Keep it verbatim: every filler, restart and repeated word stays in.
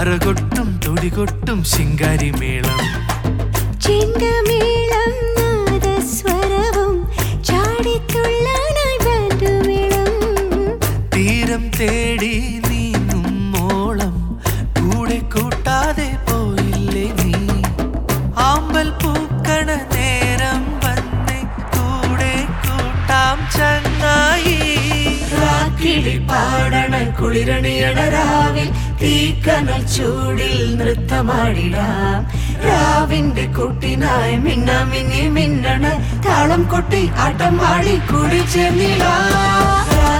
അറകൊട്ടും തുടികൊട്ടും ശിങ്കാരിമേളം ചെണ്ടമേളം നാദസ്വരവും ചാടിത്തുള്ളാനായി ബാൻഡുമേളം തീരം തേടി നീങ്ങും മോളം കൂടെ കൂട്ടാതെ പോയില്ലേ നീ ആമ്പൽ പൂക്കണ നേരം വന്നേ കൂടെ കൂട്ടാം ചങ്ങായി രാക്കിളി പാടണ കുളിരണിയണ രാവിൽ തീക്കനൽ ചൂടിൽ നൃത്തമാടിടാം രാവിന്റെ കൂട്ടിനായി മിന്ന മിന്നി മിന്നണ താളം കൊട്ടി ആട്ടം ആടി കൂടി ചേർന്നിടാം.